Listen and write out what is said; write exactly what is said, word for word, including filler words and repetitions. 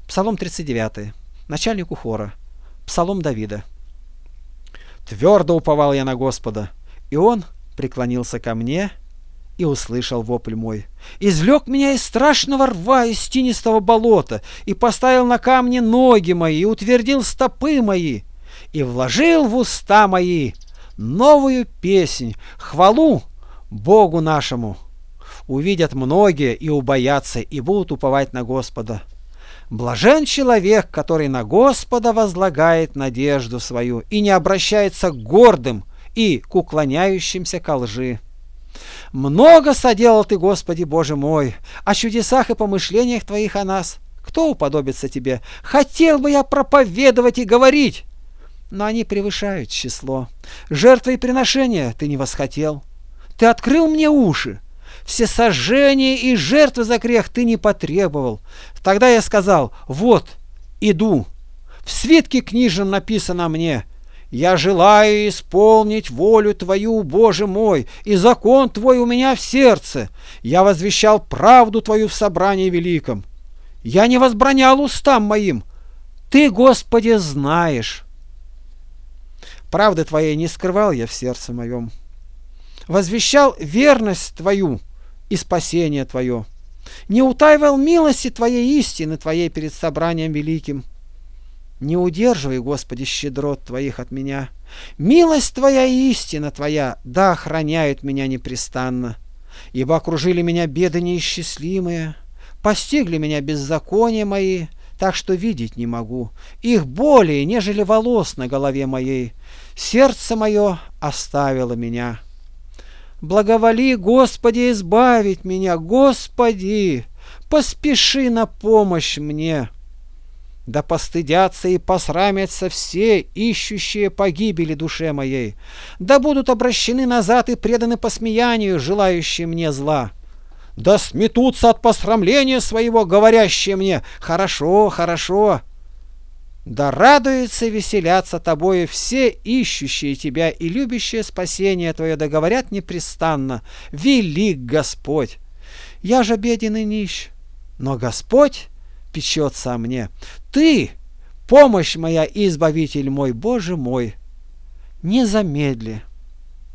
Псалом тридцать девятый. Начальнику хора. Псалом Давида. «Твердо уповал я на Господа, и Он преклонился ко мне и услышал вопль мой. Извлек меня из страшного рва, из тинистого болота, и поставил на камни ноги мои, и утвердил стопы мои, и вложил в уста мои новую песнь, хвалу Богу нашему. Увидят многие и убоятся, и будут уповать на Господа. Блажен человек, который на Господа возлагает надежду свою и не обращается к гордым и к уклоняющимся ко лжи. Много соделал Ты, Господи Боже мой, о чудесах и помышлениях Твоих о нас. Кто уподобится Тебе? Хотел бы я проповедовать и говорить, но они превышают число. Жертвы и приношения Ты не восхотел. Ты открыл мне уши. Всесожжения и жертвы за грех Ты не потребовал. Тогда я сказал: вот, иду. В свитке книжном написано мне: я желаю исполнить волю Твою, Боже мой, и закон Твой у меня в сердце. Я возвещал правду Твою в собрании великом. Я не возбранял устам моим. Ты, Господи, знаешь. Правды Твоей не скрывал я в сердце моем. Возвещал верность Твою и спасение Твое. Не утаивал милости Твоей, истины Твоей перед собранием великим. Не удерживай, Господи, щедрот Твоих от меня. Милость Твоя и истина Твоя да охраняют меня непрестанно. Ибо окружили меня беды неисчислимые, постигли меня беззакония мои, так что видеть не могу. Их более, нежели волос на голове моей. Сердце мое оставило меня. Благоволи, Господи, избавить меня, Господи, поспеши на помощь мне. Да постыдятся и посрамятся все, ищущие погибели душе моей. Да будут обращены назад и преданы посмеянию, желающие мне зла. Да сметутся от посрамления своего, говорящие мне: хорошо, хорошо. Да радуются и веселятся Тобою все ищущие Тебя и любящие спасение Твое, да говорят непрестанно: велик Господь. Я же беден и нищ, но Господь печется о мне. Ты — помощь моя и избавитель мой, Боже мой. Не замедли